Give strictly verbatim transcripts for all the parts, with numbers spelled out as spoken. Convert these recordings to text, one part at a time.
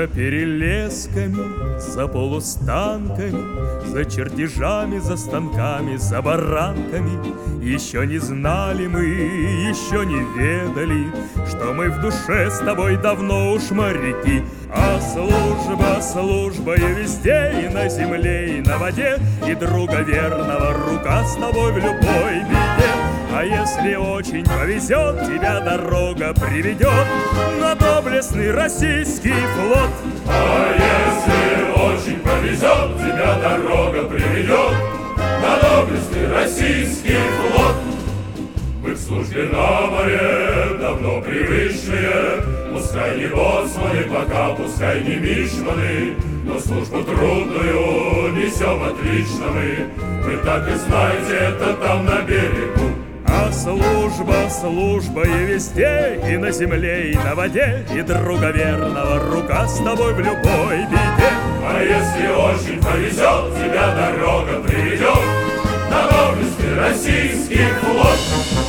За перелесками, за полустанками, за чертежами, за станками, за баранками еще не знали мы, еще не ведали, что мы в душе с тобой давно уж моряки. А служба, служба и везде, и на земле, и на воде, и друга верного рука с тобой в любой беде. А если очень повезет, тебя дорога приведет на доблестный российский флот. А если очень повезет, тебя дорога приведет на доблестный российский флот. Мы в службе на море давно привычные, пускай не боцманы, пока пускай не мичманы, но службу трудную несем отлично мы. Вы так и знаете, это там на берегу. А служба, служба и везде, и на земле, и на воде, и друга верного рука с тобой в любой беде. А если очень повезет, тебя дорога приведет на доблестный российский флот.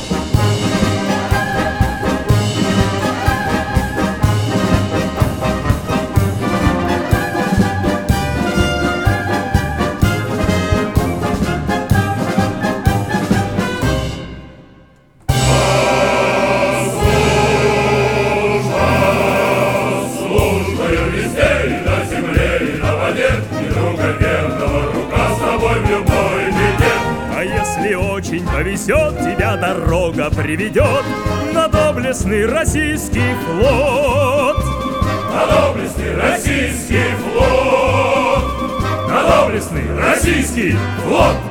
А если очень повезет, тебя дорога приведет на доблестный российский флот. На доблестный российский флот. На доблестный российский флот.